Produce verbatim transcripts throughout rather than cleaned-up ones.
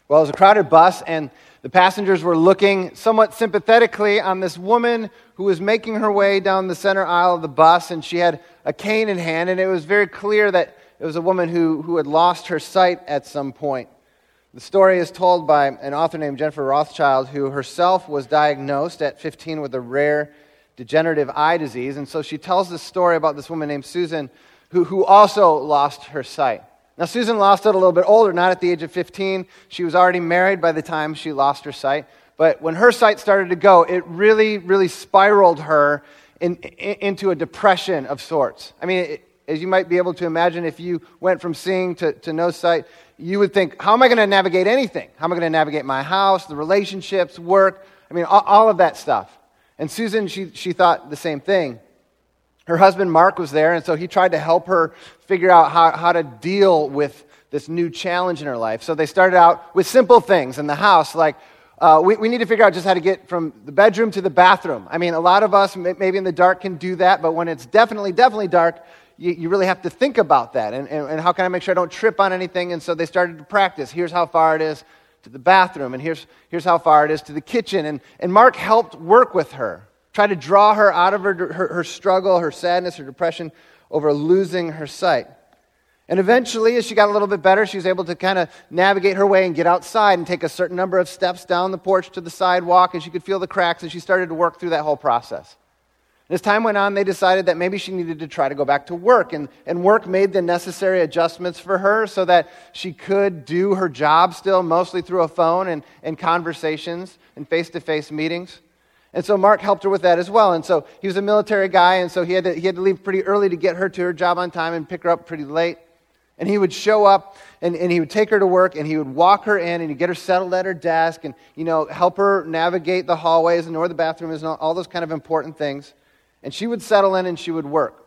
Well, it was a crowded bus, and the passengers were looking somewhat sympathetically on this woman who was making her way down the center aisle of the bus, and she had a cane in hand, and it was very clear that it was a woman who, who had lost her sight at some point. The story is told by an author named Jennifer Rothschild, who herself was diagnosed at fifteen with a rare degenerative eye disease, and so she tells this story about this woman named Susan who, who also lost her sight. Now, Susan lost it a little bit older, not at the age of fifteen. She was already married by the time she lost her sight. But when her sight started to go, it really, really spiraled her in, in, into a depression of sorts. I mean, it, as you might be able to imagine, if you went from seeing to, to no sight, you would think, how am I going to navigate anything? How am I going to navigate my house, the relationships, work? I mean, all, all of that stuff. And Susan, she, she thought the same thing. Her husband, Mark, was there, and so he tried to help her figure out how, how to deal with this new challenge in her life. So they started out with simple things in the house, like uh, we, we need to figure out just how to get from the bedroom to the bathroom. I mean, a lot of us, maybe in the dark, can do that, but when it's definitely, definitely dark, you, you really have to think about that. And, and, and how can I make sure I don't trip on anything? And so they started to practice. Here's how far it is to the bathroom, and here's, here's how far it is to the kitchen. And, and Mark helped work with her. Try to draw her out of her, her, her struggle, her sadness, her depression over losing her sight. And eventually, as she got a little bit better, she was able to kind of navigate her way and get outside and take a certain number of steps down the porch to the sidewalk, and she could feel the cracks, and she started to work through that whole process. And as time went on, they decided that maybe she needed to try to go back to work, and, and work made the necessary adjustments for her so that she could do her job still, mostly through a phone and, and conversations and face-to-face meetings. And so Mark helped her with that as well. And so he was a military guy, and so he had to, he had to leave pretty early to get her to her job on time and pick her up pretty late. And he would show up, and, and he would take her to work, and he would walk her in, and he'd get her settled at her desk, and, you know, help her navigate the hallways and know where the bathroom is, and all, all those kind of important things. And she would settle in, and she would work.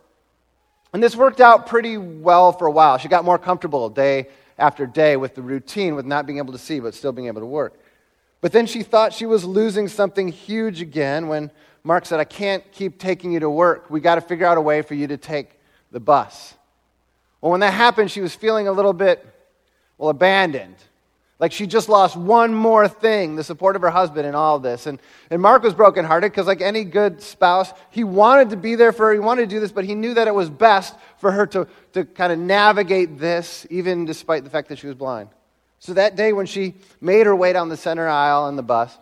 And this worked out pretty well for a while. She got more comfortable day after day with the routine, with not being able to see, but still being able to work. But then she thought she was losing something huge again when Mark said, I can't keep taking you to work. We got to figure out a way for you to take the bus. Well, when that happened, she was feeling a little bit, well, abandoned. Like she just lost one more thing, the support of her husband in all of this. And, and Mark was brokenhearted because like any good spouse, he wanted to be there for her, he wanted to do this, but he knew that it was best for her to, to kind of navigate this, even despite the fact that she was blind. So that day when she made her way down the center aisle on the bus,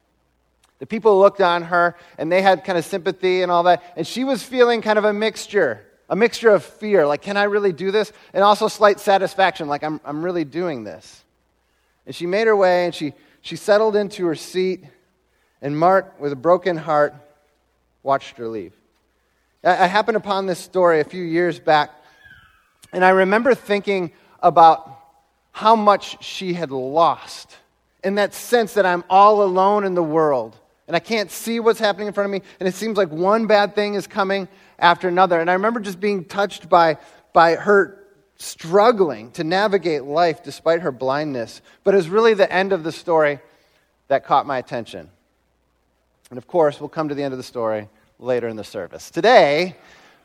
the people looked on her and they had kind of sympathy and all that. And she was feeling kind of a mixture, a mixture of fear, like, can I really do this? And also slight satisfaction, like, I'm I'm really doing this. And she made her way and she, she settled into her seat, and Mark, with a broken heart, watched her leave. I, I happened upon this story a few years back, and I remember thinking about how much she had lost, in that sense that I'm all alone in the world, and I can't see what's happening in front of me, and it seems like one bad thing is coming after another. And I remember just being touched by, by her struggling to navigate life despite her blindness. But it was really the end of the story that caught my attention. And of course, we'll come to the end of the story later in the service. Today,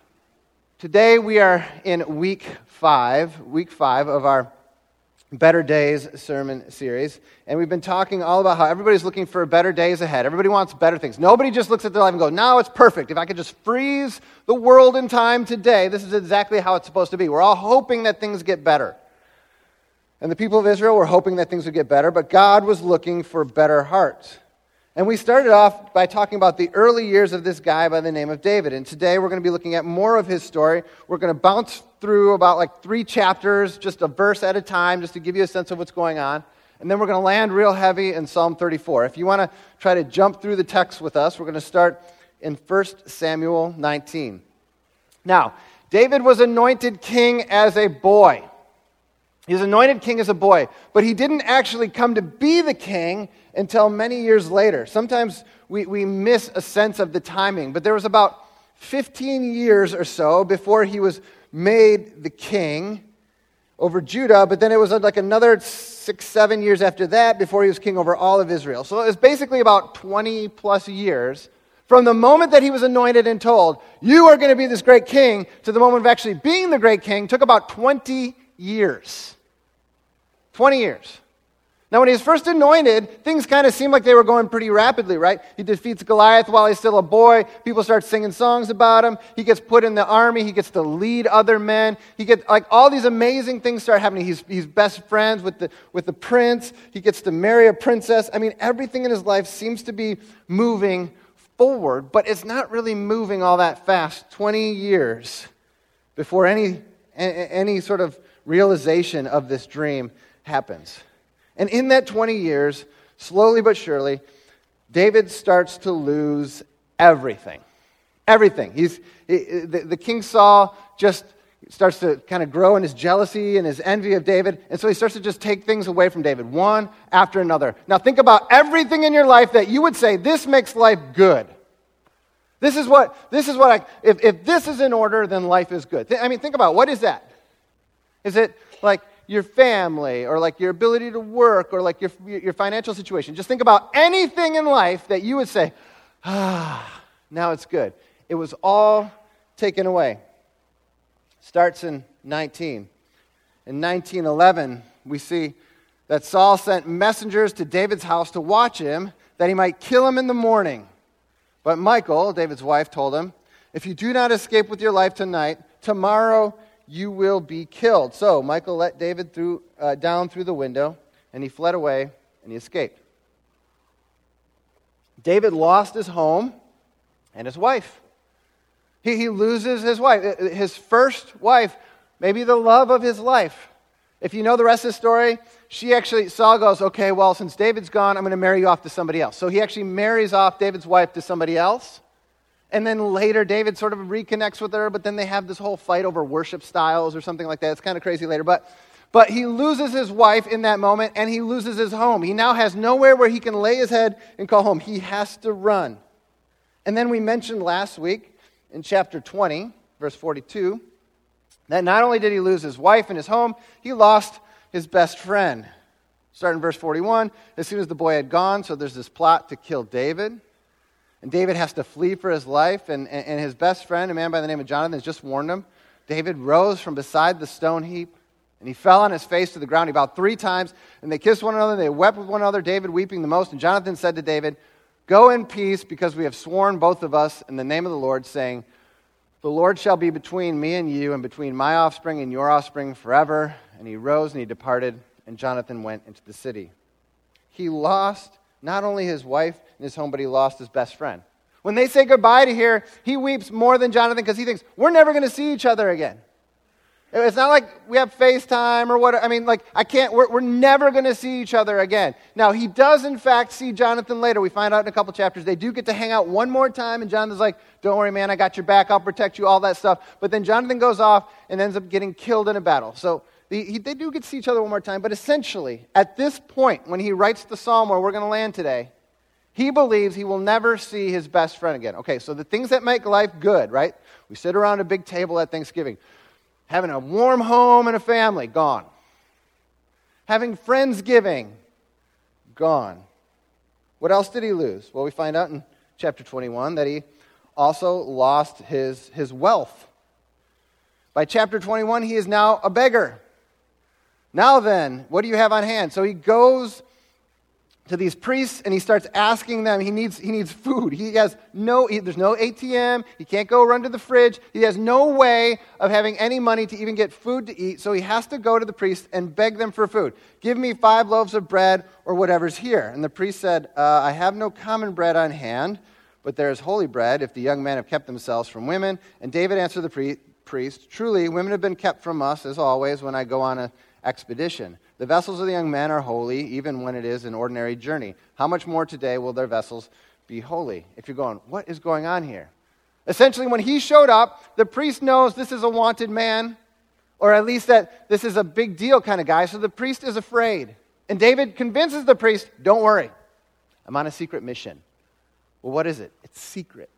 today we are in week five, week five of our Better Days sermon series, and we've been talking all about how everybody's looking for better days ahead. Everybody wants better things. Nobody just looks at their life and goes, now it's perfect. If I could just freeze the world in time today, this is exactly how it's supposed to be. We're all hoping that things get better. And the people of Israel were hoping that things would get better, but God was looking for better hearts. And we started off by talking about the early years of this guy by the name of David. And today we're going to be looking at more of his story. We're going to bounce through about like three chapters, just a verse at a time, just to give you a sense of what's going on. And then we're going to land real heavy in Psalm thirty-four. If you want to try to jump through the text with us, we're going to start in First Samuel nineteen. Now, David was anointed king as a boy. He was anointed king as a boy, but he didn't actually come to be the king until many years later. Sometimes we, we miss a sense of the timing, but there was about fifteen years or so before he was made the king over Judah, but then it was like another six, seven years after that before he was king over all of Israel. So it was basically about twenty plus years from the moment that he was anointed and told, you are going to be this great king, to the moment of actually being the great king, took about twenty years. twenty years. Now, when he was first anointed, things kind of seemed like they were going pretty rapidly, right? He defeats Goliath while he's still a boy. People start singing songs about him. He gets put in the army. He gets to lead other men. He gets, like, all these amazing things start happening. He's, he's best friends with the, with the prince. He gets to marry a princess. I mean, everything in his life seems to be moving forward, but it's not really moving all that fast. twenty years before any, any sort of realization of this dream happens. And in that twenty years, slowly but surely, David starts to lose everything. Everything. He's he, the, the King Saul just starts to kind of grow in his jealousy and his envy of David, and so he starts to just take things away from David, one after another. Now think about everything in your life that you would say, this makes life good. This is what, this is what I, if, if this is in order, then life is good. I mean, think about, what is that? Is it like your family, or like your ability to work, or like your your financial situation? Just think about anything in life that you would say, ah, now it's good. It was all taken away. Starts in nineteen. In nineteen eleven, we see that Saul sent messengers to David's house to watch him, that he might kill him in the morning. But Michal, David's wife, told him, if you do not escape with your life tonight, tomorrow you will be killed. So Michal let David through, uh, down through the window, and he fled away, and he escaped. David lost his home and his wife. He, he loses his wife, his first wife, maybe the love of his life. If you know the rest of the story, she actually, Saul goes, okay, well, since David's gone, I'm going to marry you off to somebody else. So he actually marries off David's wife to somebody else. And then later, David sort of reconnects with her, but then they have this whole fight over worship styles or something like that. It's kind of crazy later. But, but he loses his wife in that moment, and he loses his home. He now has nowhere where he can lay his head and call home. He has to run. And then we mentioned last week in chapter twenty, verse forty-two, that not only did he lose his wife and his home, he lost his best friend. Starting in verse forty-one, as soon as the boy had gone, so there's this plot to kill David. And David has to flee for his life, and, and his best friend, a man by the name of Jonathan, has just warned him. David rose from beside the stone heap, and he fell on his face to the ground. He bowed three times, and they kissed one another, and they wept with one another, David weeping the most. And Jonathan said to David, go in peace, because we have sworn both of us in the name of the Lord, saying, the Lord shall be between me and you, and between my offspring and your offspring forever. And he rose and he departed, and Jonathan went into the city. He lost not only his wife and his home, but he lost his best friend. When they say goodbye to here, he weeps more than Jonathan because he thinks, we're never going to see each other again. It's not like we have FaceTime or what. I mean, like, I can't, we're, we're never going to see each other again. Now, he does, in fact, see Jonathan later. We find out in a couple chapters. They do get to hang out one more time, and Jonathan's like, don't worry, man, I got your back. I'll protect you, all that stuff. But then Jonathan goes off and ends up getting killed in a battle. So the, he, they do get to see each other one more time. But essentially, at this point, when he writes the psalm where we're going to land today, he believes he will never see his best friend again. Okay, so the things that make life good, right? We sit around a big table at Thanksgiving. Having a warm home and a family, gone. Having Friendsgiving, gone. What else did he lose? Well, we find out in chapter twenty-one that he also lost his, his wealth. By chapter twenty-one, he is now a beggar. Now then, what do you have on hand? So he goes to these priests, and he starts asking them, he needs he needs food. He has no, he, there's no A T M, he can't go run to the fridge, he has no way of having any money to even get food to eat, so he has to go to the priest and beg them for food. Give me five loaves of bread or whatever's here. And the priest said, uh, I have no common bread on hand, but there is holy bread if the young men have kept themselves from women. And David answered the pri- priest, truly, women have been kept from us, as always, when I go on an expedition. The vessels of the young men are holy, even when it is an ordinary journey. How much more today will their vessels be holy? If you're going, what is going on here? Essentially, when he showed up, the priest knows this is a wanted man, or at least that this is a big deal kind of guy, so the priest is afraid. And David convinces the priest, don't worry, I'm on a secret mission. Well, what is it? It's secret.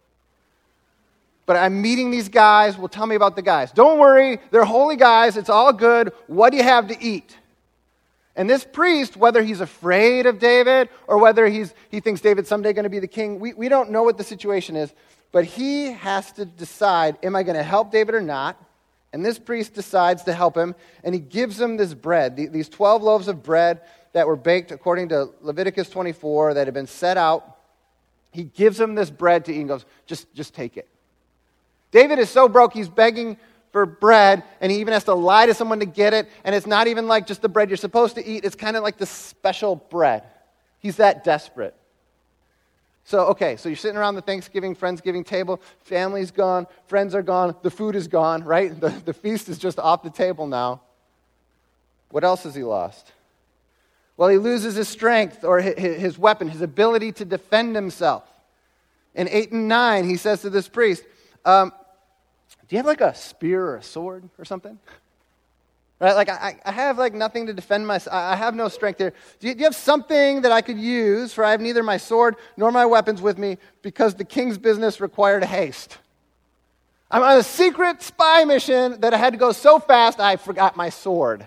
But I'm meeting these guys. Well, tell me about the guys. Don't worry, they're holy guys. It's all good. What do you have to eat? And this priest, whether he's afraid of David or whether he's he thinks David's someday going to be the king, we, we don't know what the situation is. But he has to decide, am I going to help David or not? And this priest decides to help him, and he gives him this bread, these twelve loaves of bread that were baked according to Leviticus twenty-four that had been set out. He gives him this bread to eat and goes, just, just take it. David is so broke, he's begging for bread, and he even has to lie to someone to get it, and it's not even like just the bread you're supposed to eat. It's kind of like the special bread. He's that desperate. So, okay, so you're sitting around the Thanksgiving, Friendsgiving table, family's gone, friends are gone, the food is gone, right? The, the feast is just off the table now. What else has he lost? Well, he loses his strength or his, his weapon, his ability to defend himself. In eight and nine, he says to this priest, um, do you have like a spear or a sword or something? Right? Like, I, I have like nothing to defend myself. I have no strength here. Do you, do you have something that I could use? For I have neither my sword nor my weapons with me because the king's business required haste. I'm on a secret spy mission that I had to go so fast I forgot my sword.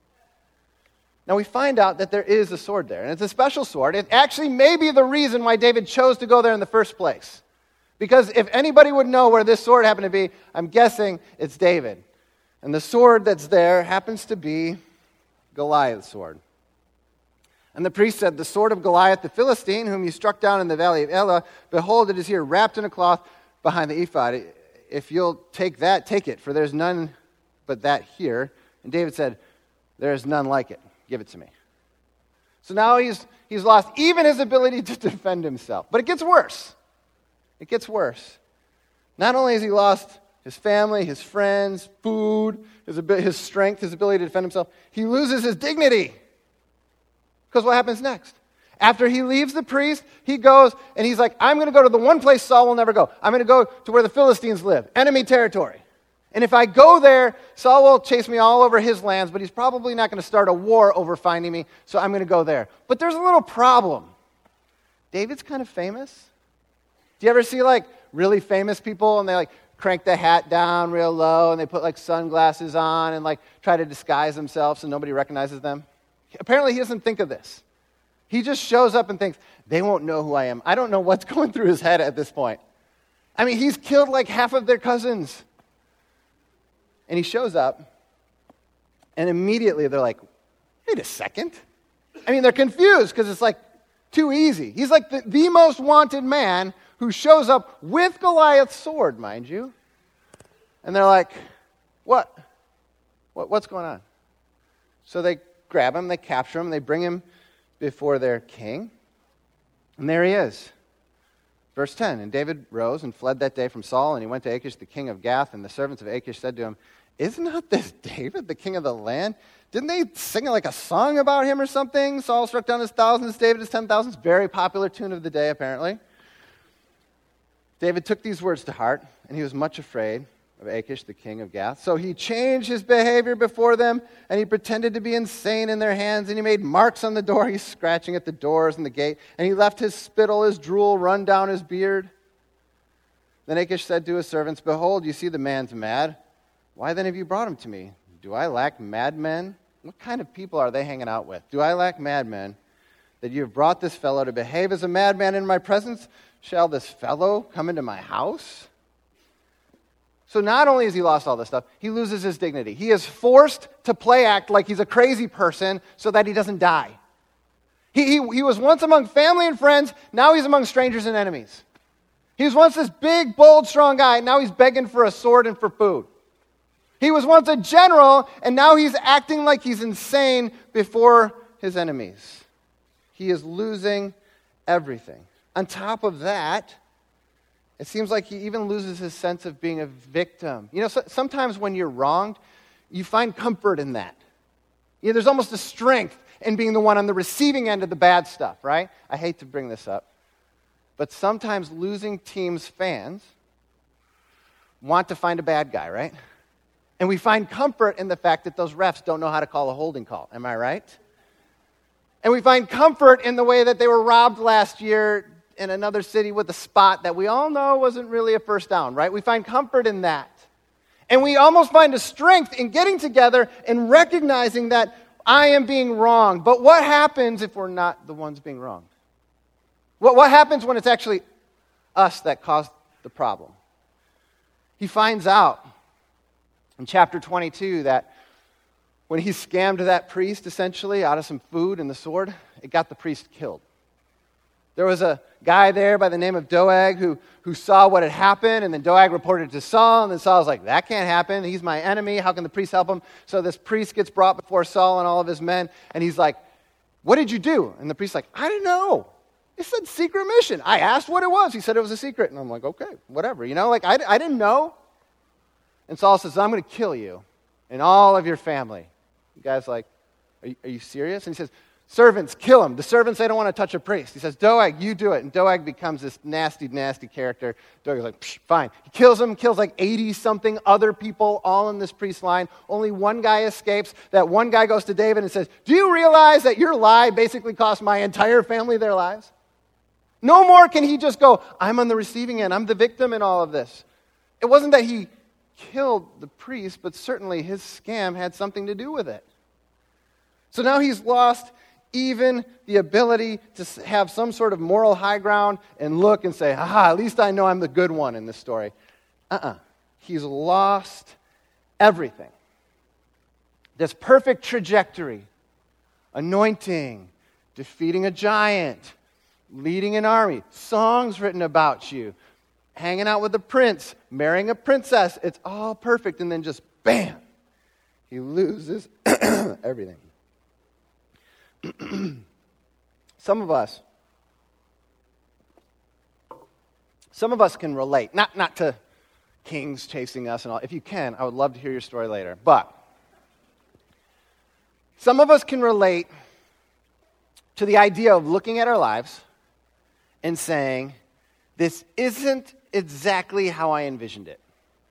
Now we find out that there is a sword there, and it's a special sword. It actually may be the reason why David chose to go there in the first place. Because if anybody would know where this sword happened to be, I'm guessing it's David. And the sword that's there happens to be Goliath's sword. And the priest said, the sword of Goliath the Philistine, whom you struck down in the valley of Elah, behold, it is here wrapped in a cloth behind the ephod. If you'll take that, take it, for there's none but that here. And David said, there is none like it. Give it to me. So now he's he's lost even his ability to defend himself. But it gets worse. It gets worse. Not only has he lost his family, his friends, food, his, his strength, his ability to defend himself, he loses his dignity. Because what happens next? After he leaves the priest, he goes and he's like, I'm going to go to the one place Saul will never go. I'm going to go to where the Philistines live, enemy territory. And if I go there, Saul will chase me all over his lands, but he's probably not going to start a war over finding me, so I'm going to go there. But there's a little problem. David's kind of famous. Do you ever see, like, really famous people, and they, like, crank the hat down real low, and they put, like, sunglasses on and, like, try to disguise themselves so nobody recognizes them? Apparently, he doesn't think of this. He just shows up and thinks, they won't know who I am. I don't know what's going through his head at this point. I mean, he's killed, like, half of their cousins. And he shows up, and immediately they're like, wait a second. I mean, they're confused because it's like too easy. He's like the, the most wanted man who shows up with Goliath's sword, mind you. And they're like, what? what? What's going on? So they grab him, they capture him, they bring him before their king. And there he is. Verse ten, and David rose and fled that day from Saul, and he went to Achish, the king of Gath, and the servants of Achish said to him, is not this David, the king of the land? Didn't they sing like a song about him or something? Saul struck down his thousands, David his ten thousands. Very popular tune of the day, apparently. David took these words to heart, and he was much afraid of Achish, the king of Gath. So he changed his behavior before them, and he pretended to be insane in their hands, and he made marks on the door. He's scratching at the doors and the gate, and he left his spittle, his drool, run down his beard. Then Achish said to his servants, behold, you see the man's mad. Why then have you brought him to me? Do I lack madmen? What kind of people are they hanging out with? Do I lack madmen that you have brought this fellow to behave as a madman in my presence? Shall this fellow come into my house? So not only has he lost all this stuff, he loses his dignity. He is forced to play act like he's a crazy person so that he doesn't die. He, he, he was once among family and friends, now he's among strangers and enemies. He was once this big, bold, strong guy, now he's begging for a sword and for food. He was once a general, and now he's acting like he's insane before his enemies. He is losing everything. On top of that, it seems like he even loses his sense of being a victim. You know, so, sometimes when you're wronged, you find comfort in that. You know, there's almost a strength in being the one on the receiving end of the bad stuff, right? I hate to bring this up, but sometimes losing teams' fans want to find a bad guy, right? And we find comfort in the fact that those refs don't know how to call a holding call. Am I right? And we find comfort in the way that they were robbed last year in another city with a spot that we all know wasn't really a first down, right? We find comfort in that. And we almost find a strength in getting together and recognizing that I am being wronged. But what happens if we're not the ones being wronged? What, what happens when it's actually us that caused the problem? He finds out in chapter twenty-two that when he scammed that priest, essentially, out of some food and the sword, it got the priest killed. There was a guy there by the name of Doeg who, who saw what had happened, and then Doeg reported it to Saul, and then Saul was like, that can't happen. He's my enemy. How can the priest help him? So this priest gets brought before Saul and all of his men, and he's like, what did you do? And the priest's like, I didn't know. It said secret mission. I asked what it was. He said it was a secret. And I'm like, okay, whatever. You know, like, I, I didn't know. And Saul says, I'm going to kill you and all of your family. The guy's like, are you, are you serious? And he says, servants, kill him. The servants, they don't want to touch a priest. He says, Doeg, you do it. And Doeg becomes this nasty, nasty character. Doeg's like, Psh, fine. He kills him, kills like eighty-something other people, all in this priest line. Only one guy escapes. That one guy goes to David and says, do you realize that your lie basically cost my entire family their lives? No more can he just go, I'm on the receiving end. I'm the victim in all of this. It wasn't that he killed the priest, but certainly his scam had something to do with it. So now he's lost even the ability to have some sort of moral high ground and look and say, aha, at least I know I'm the good one in this story. Uh-uh. He's lost everything. This perfect trajectory, anointing, defeating a giant, leading an army, songs written about you, hanging out with a prince, marrying a princess. It's all perfect. And then just bam, he loses everything. Some of us, some of us can relate, not, not to kings chasing us and all. If you can, I would love to hear your story later. But some of us can relate to the idea of looking at our lives and saying, this isn't exactly how I envisioned it.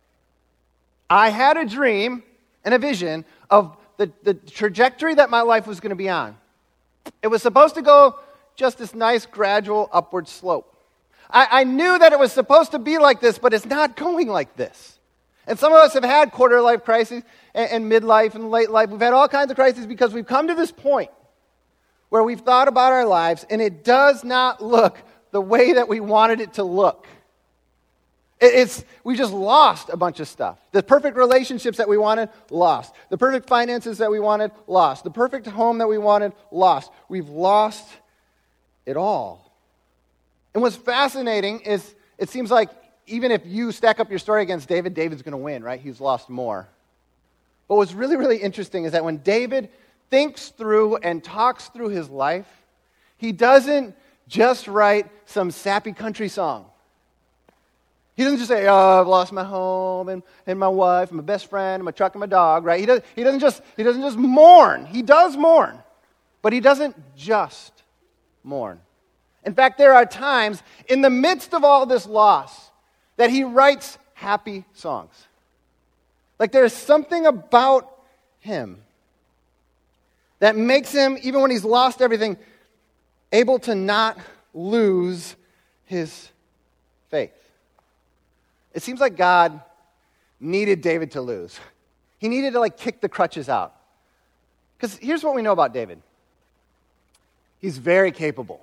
I had a dream and a vision of the, the trajectory that my life was going to be on. It was supposed to go just this nice, gradual, upward slope. I, I knew that it was supposed to be like this, but it's not going like this. And some of us have had quarter-life crises and, and midlife and late life. We've had all kinds of crises because we've come to this point where we've thought about our lives, and it does not look the way that we wanted it to look. It's, we just lost a bunch of stuff. The perfect relationships that we wanted, lost. The perfect finances that we wanted, lost. The perfect home that we wanted, lost. We've lost it all. And what's fascinating is it seems like even if you stack up your story against David, David's going to win, right? He's lost more. But what's really, really interesting is that when David thinks through and talks through his life, he doesn't just write some sappy country song. He doesn't just say, oh, I've lost my home and, and my wife and my best friend and my truck and my dog, right? He, does, he, doesn't just, he doesn't just mourn. He does mourn, but he doesn't just mourn. In fact, there are times in the midst of all this loss that he writes happy songs. Like there's something about him that makes him, even when he's lost everything, able to not lose his faith. It seems like God needed David to lose. He needed to like kick the crutches out. Because here's what we know about David. He's very capable.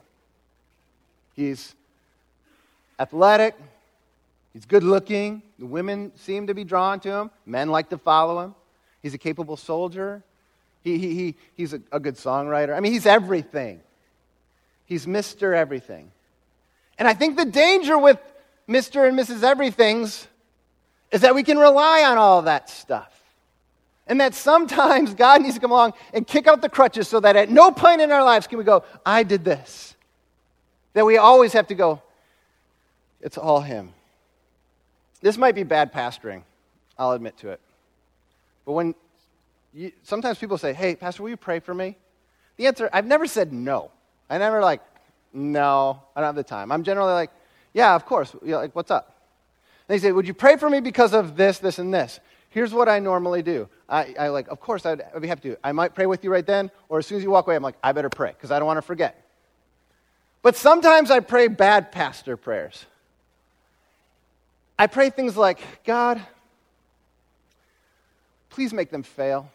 He's athletic. He's good looking. The women seem to be drawn to him. Men like to follow him. He's a capable soldier. He, he, he, he's a, a good songwriter. I mean, he's everything. He's Mister Everything. And I think the danger with Mister and Missus Everythings is that we can rely on all of that stuff. And that sometimes God needs to come along and kick out the crutches so that at no point in our lives can we go, I did this. That we always have to go, it's all him. This might be bad pastoring. I'll admit to it. But when you, sometimes people say, hey, Pastor, will you pray for me? The answer, I've never said no. I never like, no, I don't have the time. I'm generally like, yeah, of course. You know, like, what's up? And they say, would you pray for me because of this, this, and this? Here's what I normally do. I, I like, of course, I'd, I'd be happy to. I might pray with you right then, or as soon as you walk away, I'm like, I better pray, because I don't want to forget. But sometimes I pray bad pastor prayers. I pray things like, God, please make them fail.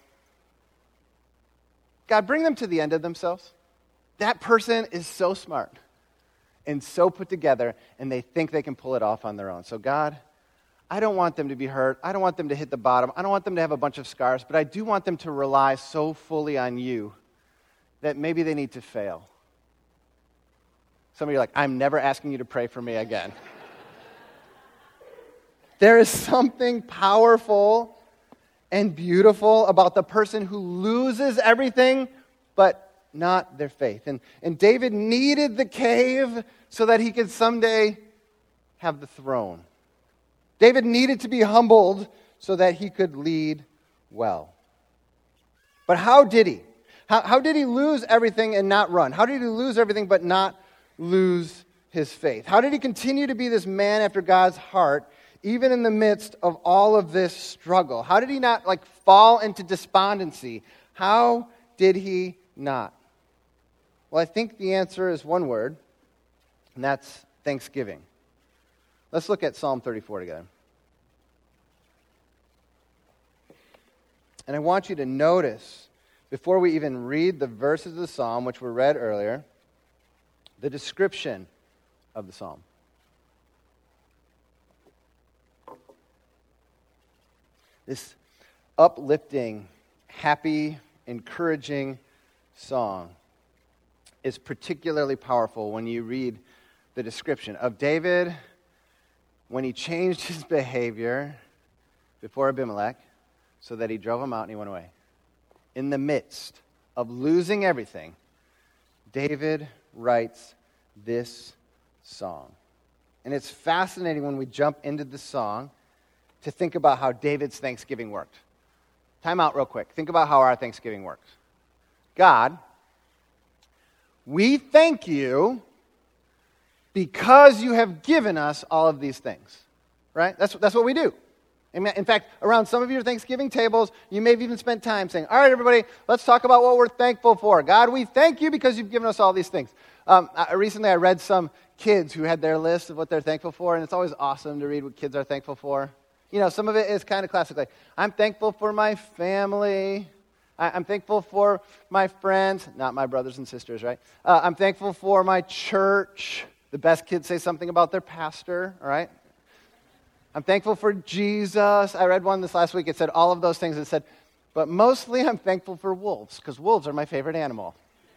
God, bring them to the end of themselves. That person is so smart and so put together, and they think they can pull it off on their own. So God, I don't want them to be hurt. I don't want them to hit the bottom. I don't want them to have a bunch of scars, but I do want them to rely so fully on you that maybe they need to fail. Some of you are like, I'm never asking you to pray for me again. There is something powerful and beautiful about the person who loses everything, but not their faith. And, and David needed the cave so that he could someday have the throne. David needed to be humbled so that he could lead well. But how did he? How, how did he lose everything and not run? How did he lose everything but not lose his faith? How did he continue to be this man after God's heart, even in the midst of all of this struggle? How did he not like fall into despondency? How did he not? Well, I think the answer is one word, and that's thanksgiving. Let's look at Psalm thirty-four together. And I want you to notice, before we even read the verses of the psalm, which were read earlier, the description of the psalm. This uplifting, happy, encouraging song is particularly powerful when you read the description of David when he changed his behavior before Abimelech so that he drove him out and he went away. In the midst of losing everything, David writes this song. And it's fascinating when we jump into the song to think about how David's thanksgiving worked. Time out real quick. Think about how our thanksgiving works. God, we thank you because you have given us all of these things, right? That's, that's what we do. In fact, around some of your Thanksgiving tables, you may have even spent time saying, all right, everybody, let's talk about what we're thankful for. God, we thank you because you've given us all these things. Um, I, recently, I read some kids who had their list of what they're thankful for, and it's always awesome to read what kids are thankful for. You know, some of it is kind of classic, like, I'm thankful for my family. I, I'm thankful for my friends, not my brothers and sisters, right? Uh, I'm thankful for my church. The best kids say something about their pastor, all right? I'm thankful for Jesus. I read one this last week. It said all of those things. It said, but mostly I'm thankful for wolves, because wolves are my favorite animal.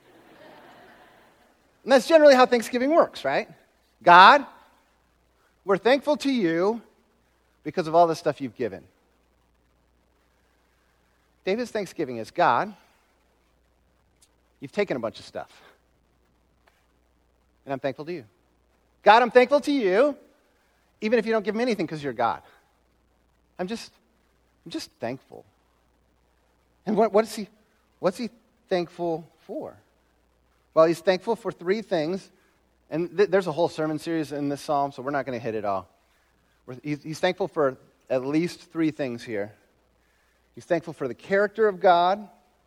And that's generally how Thanksgiving works, right? God, we're thankful to you because of all the stuff you've given. David's thanksgiving is, God, you've taken a bunch of stuff. And I'm thankful to you. God, I'm thankful to you, even if you don't give me anything because you're God. I'm just, I'm just thankful. And what, what is he, what's he thankful for? Well, he's thankful for three things. And th- there's a whole sermon series in this psalm, so we're not going to hit it all. He's, he's thankful for at least three things here. He's thankful for the character of God.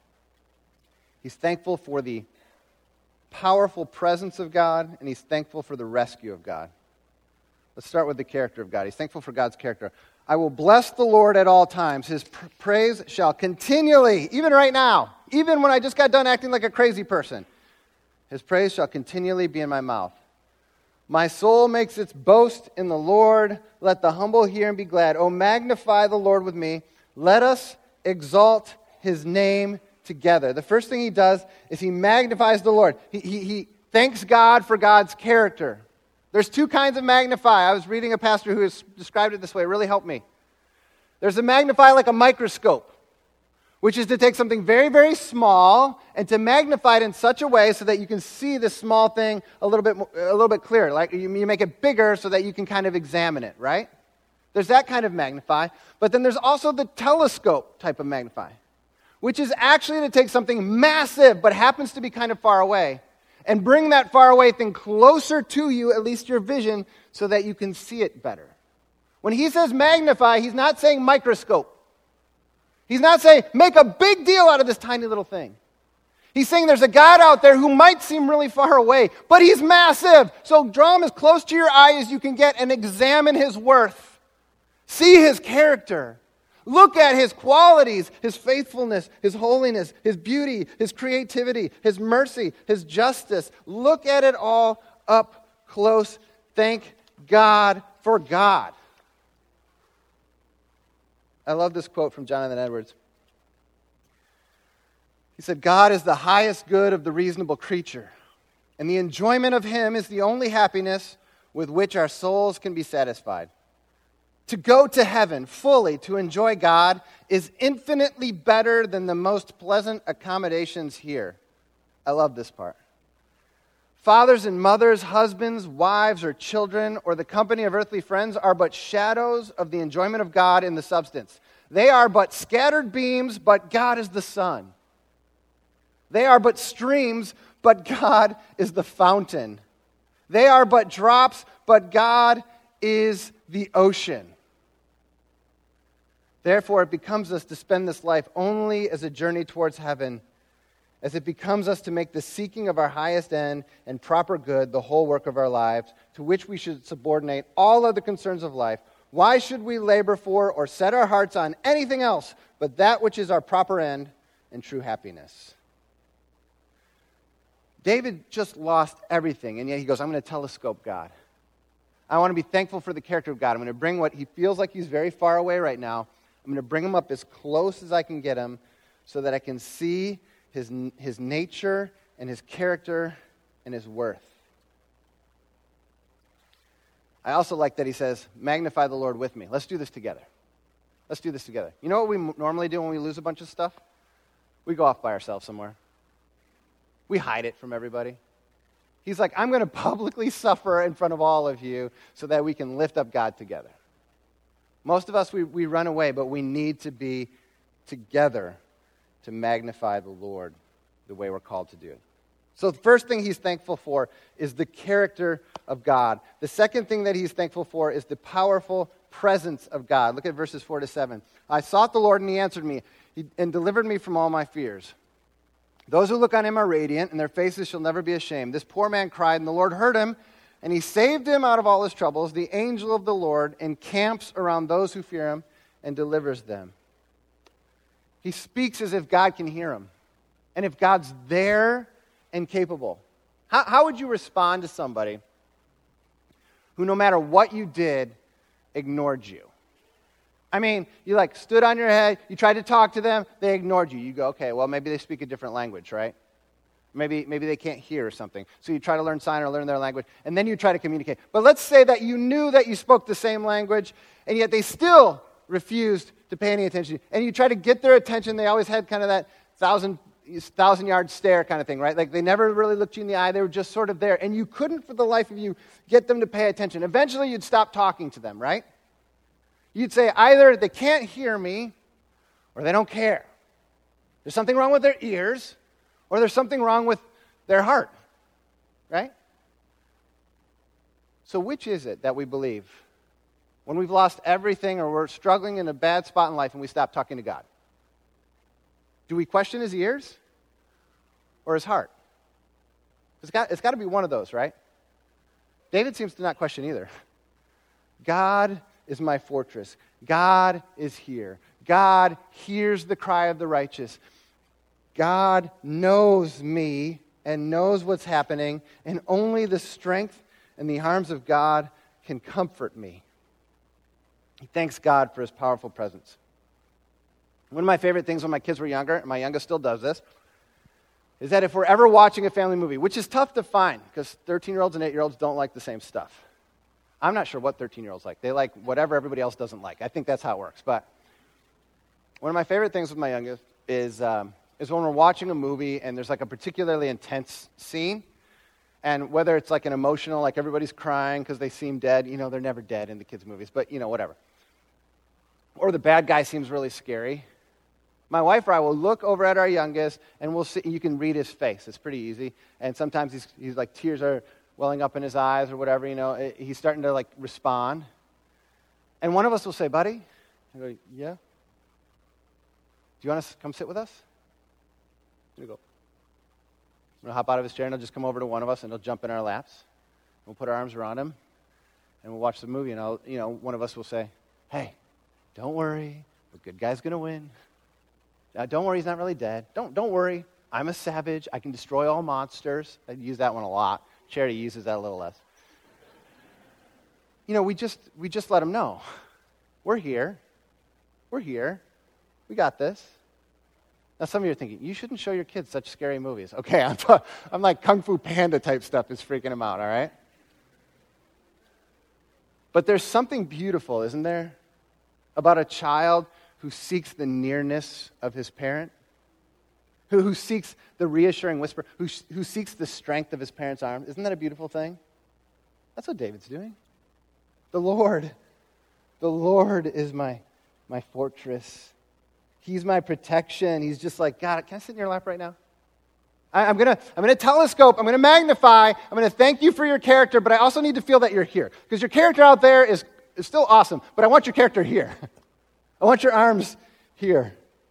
He's thankful for the powerful presence of God, and he's thankful for the rescue of God. Let's start with the character of God. He's thankful for God's character. I will bless the Lord at all times. His pr- praise shall continually, even right now, even when I just got done acting like a crazy person, his praise shall continually be in my mouth. My soul makes its boast in the Lord. Let the humble hear and be glad. Oh, magnify the Lord with me. Let us exalt his name together. The first thing he does is he magnifies the Lord. He, he, he thanks God for God's character. There's two kinds of magnify. I was reading a pastor who has described it this way. It really helped me. There's a magnify like a microscope, which is to take something very, very small and to magnify it in such a way so that you can see the small thing a little bit, a little bit clearer. Like you, you make it bigger so that you can kind of examine it, right? There's that kind of magnify. But then there's also the telescope type of magnify, which is actually to take something massive but happens to be kind of far away and bring that far away thing closer to you, at least your vision, so that you can see it better. When he says magnify, he's not saying microscope. He's not saying make a big deal out of this tiny little thing. He's saying there's a God out there who might seem really far away, but he's massive. So draw him as close to your eye as you can get and examine his worth. See his character. Look at his qualities, his faithfulness, his holiness, his beauty, his creativity, his mercy, his justice. Look at it all up close. Thank God for God. I love this quote from Jonathan Edwards. He said, God is the highest good of the reasonable creature, and the enjoyment of him is the only happiness with which our souls can be satisfied. To go to heaven fully, to enjoy God, is infinitely better than the most pleasant accommodations here. I love this part. Fathers and mothers, husbands, wives, or children, or the company of earthly friends are but shadows of the enjoyment of God in the substance. They are but scattered beams, but God is the sun. They are but streams, but God is the fountain. They are but drops, but God is the ocean. Therefore, it becomes us to spend this life only as a journey towards heaven, as it becomes us to make the seeking of our highest end and proper good the whole work of our lives, to which we should subordinate all other concerns of life. Why should we labor for or set our hearts on anything else but that which is our proper end and true happiness? David just lost everything, and yet he goes, I'm going to telescope God. I want to be thankful for the character of God. I'm going to bring what he feels like he's very far away right now. I'm going to bring him up as close as I can get him so that I can see his, his nature and his character and his worth. I also like that he says, magnify the Lord with me. Let's do this together. Let's do this together. You know what we normally do when we lose a bunch of stuff? We go off by ourselves somewhere. We hide it from everybody. He's like, I'm going to publicly suffer in front of all of you so that we can lift up God together. Most of us, we, we run away, but we need to be together to magnify the Lord the way we're called to do it. So the first thing he's thankful for is the character of God. The second thing that he's thankful for is the powerful presence of God. Look at verses four to seven. I sought the Lord, and he answered me and delivered me from all my fears. Those who look on him are radiant, and their faces shall never be ashamed. This poor man cried, and the Lord heard him, and he saved him out of all his troubles. The angel of the Lord encamps around those who fear him and delivers them. He speaks as if God can hear him, and if God's there and capable. How, how would you respond to somebody who, no matter what you did, ignored you? I mean, you like stood on your head, you tried to talk to them, they ignored you. You go, okay, well, maybe they speak a different language, right? Maybe, maybe they can't hear or something. So you try to learn sign or learn their language, and then you try to communicate. But let's say that you knew that you spoke the same language, and yet they still refused to pay any attention. And you try to get their attention. They always had kind of that thousand, thousand yard stare kind of thing, right? Like they never really looked you in the eye. They were just sort of there. And you couldn't, for the life of you, get them to pay attention. Eventually, you'd stop talking to them, right? You'd say either they can't hear me or they don't care. There's something wrong with their ears or there's something wrong with their heart, right? So which is it that we believe when we've lost everything or we're struggling in a bad spot in life and we stop talking to God? Do we question his ears or his heart? It's got, it's got to be one of those, right? David seems to not question either. God is my fortress. God is here. God hears the cry of the righteous. God knows me and knows what's happening, and only the strength and the arms of God can comfort me. He thanks God for his powerful presence. One of my favorite things when my kids were younger, and my youngest still does this, is that if we're ever watching a family movie, which is tough to find because thirteen-year-olds and eight-year-olds don't like the same stuff. I'm not sure what thirteen-year-olds like. They like whatever everybody else doesn't like. I think that's how it works. But one of my favorite things with my youngest is um, is when we're watching a movie and there's like a particularly intense scene. And whether it's like an emotional, like everybody's crying because they seem dead. You know, they're never dead in the kids' movies, but, you know, whatever. Or the bad guy seems really scary. My wife or I will look over at our youngest, and we'll see. You can read his face. It's pretty easy. And sometimes he's, he's like, tears are welling up in his eyes or whatever, you know. He's starting to, like, respond. And one of us will say, buddy, I go, yeah? Do you want to come sit with us? Here we go. He'll hop out of his chair, and he'll just come over to one of us, and he'll jump in our laps. We'll put our arms around him, and we'll watch the movie. And I'll, you know, one of us will say, hey, don't worry, the good guy's going to win. Uh, don't worry, he's not really dead. Don't, don't worry, I'm a savage. I can destroy all monsters. I use that one a lot. Charity uses that a little less. You know, we just we just let him know. We're here. We're here. We got this. Now, some of you are thinking, you shouldn't show your kids such scary movies. Okay, I'm, t- I'm like Kung Fu Panda type stuff is freaking them out, all right? But there's something beautiful, isn't there, about a child who seeks the nearness of his parent, who, who seeks the reassuring whisper, who, who seeks the strength of his parent's arms. Isn't that a beautiful thing? That's what David's doing. The Lord, the Lord is my, my fortress. He's my protection. He's just like, God, can I sit in your lap right now? I, I'm going to I'm gonna telescope. I'm going to magnify. I'm going to thank you for your character, but I also need to feel that you're here. Because your character out there is, is still awesome, but I want your character here. I want your arms here.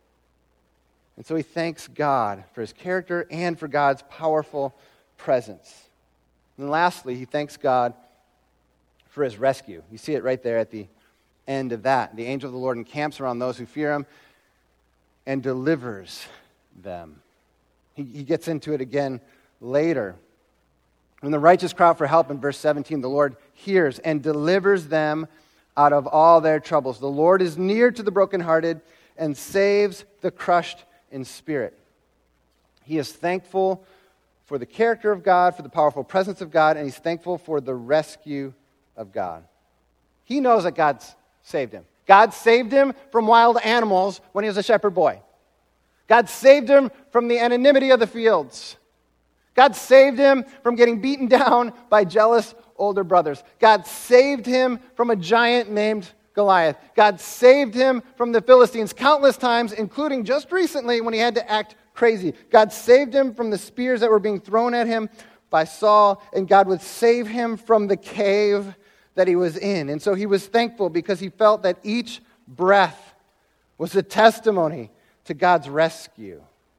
And so he thanks God for his character and for God's powerful presence. And lastly, he thanks God for his rescue. You see it right there at the end of that. The angel of the Lord encamps around those who fear him and delivers them. He, he gets into it again later. When the righteous cry out for help in verse seventeen, the Lord hears and delivers them out of all their troubles. The Lord is near to the brokenhearted and saves the crushed in spirit. He is thankful for the character of God, for the powerful presence of God, and he's thankful for the rescue of God. He knows that God's saved him. God saved him from wild animals when he was a shepherd boy. God saved him from the anonymity of the fields. God saved him from getting beaten down by jealous older brothers. God saved him from a giant named Goliath. God saved him from the Philistines countless times, including just recently when he had to act crazy. God saved him from the spears that were being thrown at him by Saul, and God would save him from the cave that he was in. And so he was thankful because he felt that each breath was a testimony to God's rescue.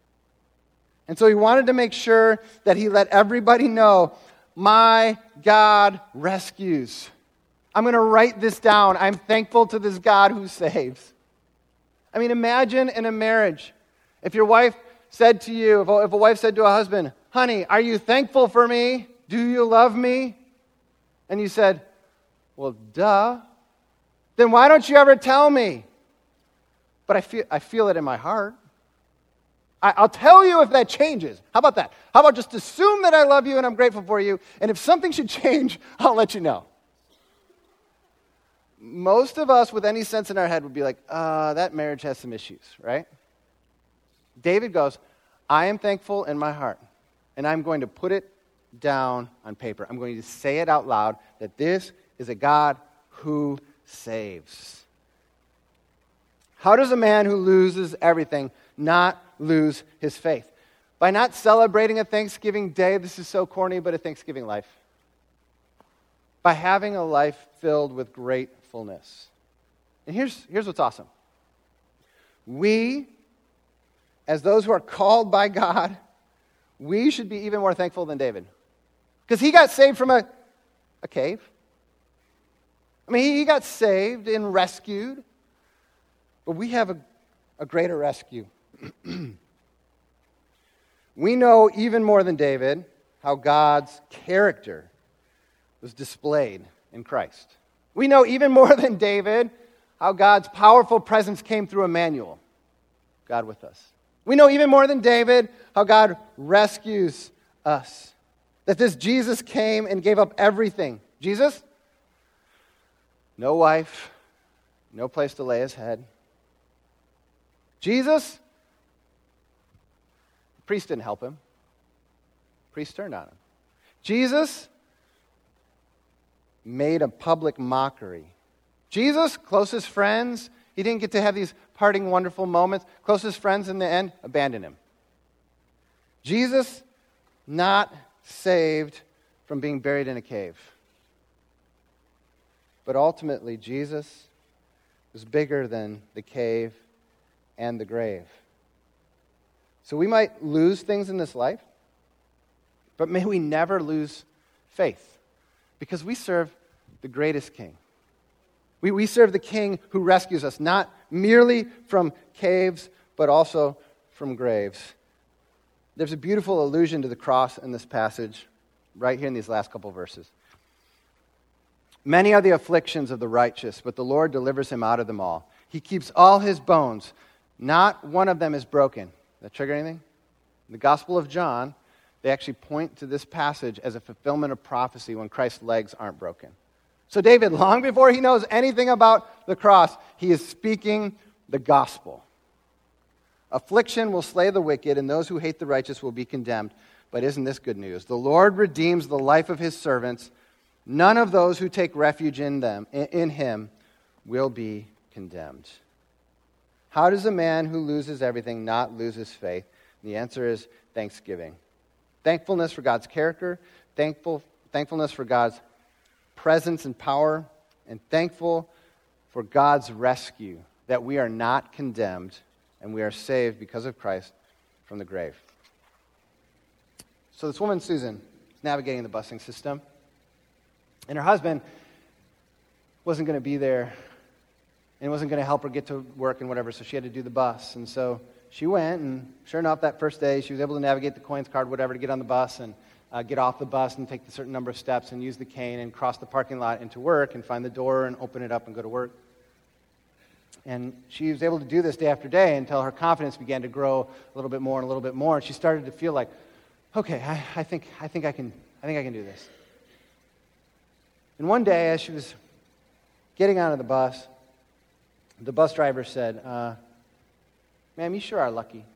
And so he wanted to make sure that he let everybody know, my God rescues. I'm going to write this down. I'm thankful to this God who saves. I mean, imagine in a marriage, if your wife said to you, if a, if a wife said to a husband, honey, are you thankful for me? Do you love me? And you said, well, duh. Then why don't you ever tell me? But I feel I feel it in my heart. I, I'll tell you if that changes. How about that? How about just assume that I love you and I'm grateful for you, and if something should change, I'll let you know. Most of us with any sense in our head would be like, uh, that marriage has some issues, right? David goes, I am thankful in my heart, and I'm going to put it down on paper. I'm going to say it out loud that this is a God who saves. How does a man who loses everything not lose his faith? By not celebrating a Thanksgiving day, this is so corny, but a Thanksgiving life. By having a life filled with gratefulness. And here's, here's what's awesome. We, as those who are called by God, we should be even more thankful than David. Because he got saved from a, a cave. I mean, he got saved and rescued. But we have a, a greater rescue. We know even more than David how God's character was displayed in Christ. We know even more than David how God's powerful presence came through Emmanuel, God with us. We know even more than David how God rescues us. That this Jesus came and gave up everything. Jesus, no wife, no place to lay his head. Jesus, the priest didn't help him. The priest turned on him. Jesus made a public mockery. Jesus, closest friends, he didn't get to have these parting wonderful moments. Closest friends in the end abandoned him. Jesus, not saved from being buried in a cave. But ultimately, Jesus was bigger than the cave and the grave. So we might lose things in this life, but may we never lose faith, because we serve the greatest King. We, we serve the King who rescues us, not merely from caves, but also from graves. There's a beautiful allusion to the cross in this passage, right here in these last couple verses. Many are the afflictions of the righteous, but the Lord delivers him out of them all. He keeps all his bones. Not one of them is broken. Does that trigger anything? In the Gospel of John, they actually point to this passage as a fulfillment of prophecy when Christ's legs aren't broken. So David, long before he knows anything about the cross, he is speaking the gospel. Affliction will slay the wicked, and those who hate the righteous will be condemned. But isn't this good news? The Lord redeems the life of his servants. None of those who take refuge in them, in him, will be condemned. How does a man who loses everything not lose his faith? And the answer is thanksgiving. Thankfulness for God's character, thankful, thankfulness for God's presence and power, and thankful for God's rescue, that we are not condemned and we are saved because of Christ from the grave. So this woman, Susan, is navigating the busing system, and her husband wasn't going to be there and wasn't going to help her get to work and whatever, so she had to do the bus. And so she went, and sure enough, that first day, she was able to navigate the coins card, whatever, to get on the bus and uh, get off the bus and take the certain number of steps and use the cane and cross the parking lot into work and find the door and open it up and go to work. And she was able to do this day after day until her confidence began to grow a little bit more and a little bit more, and she started to feel like, okay, I, I think I think I can I think I can do this. And one day, as she was getting out of the bus, the bus driver said, uh, "Ma'am, you sure are lucky."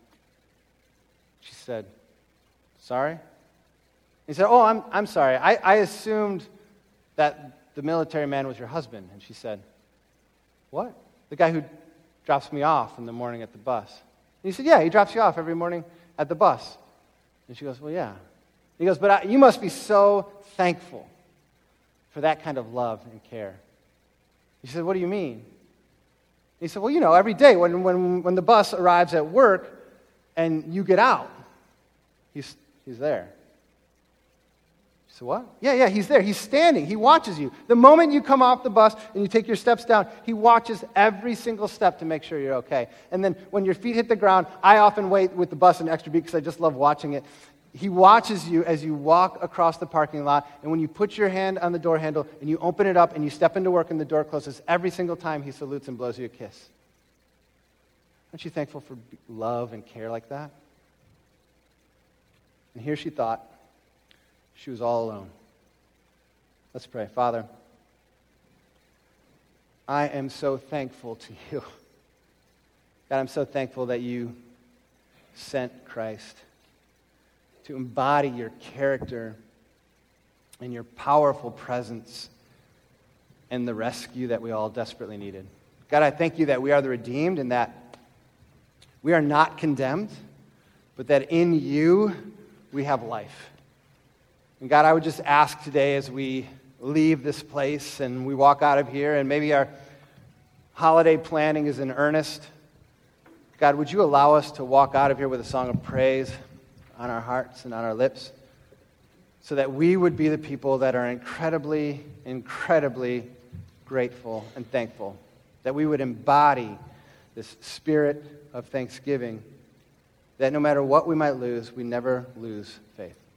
She said, "Sorry?" He said, "Oh, I'm I'm sorry. I, I assumed that the military man was your husband." And she said, "What?" "The guy who drops me off in the morning at the bus." And he said, "Yeah, he drops you off every morning at the bus." And she goes, "Well, yeah." He goes, "But I, you must be so thankful for that kind of love and care." He said, "What do you mean?" He said, "Well, you know, every day when, when, when the bus arrives at work and you get out, he's, he's there." She said, "What?" "Yeah, yeah, he's there. He's standing. He watches you. The moment you come off the bus and you take your steps down, he watches every single step to make sure you're okay. And then when your feet hit the ground, I often wait with the bus an extra beat because I just love watching it. He watches you as you walk across the parking lot, and when you put your hand on the door handle and you open it up and you step into work and the door closes, every single time he salutes and blows you a kiss. Aren't you thankful for love and care like that?" And here she thought she was all alone. Let's pray. Father, I am so thankful to you. God, I'm so thankful that you sent Christ to embody your character and your powerful presence and the rescue that we all desperately needed. God, I thank you that we are the redeemed and that we are not condemned, but that in you we have life. And God, I would just ask today as we leave this place and we walk out of here and maybe our holiday planning is in earnest, God, would you allow us to walk out of here with a song of praise on our hearts and on our lips, so that we would be the people that are incredibly, incredibly grateful and thankful, that we would embody this spirit of thanksgiving, that no matter what we might lose, we never lose faith.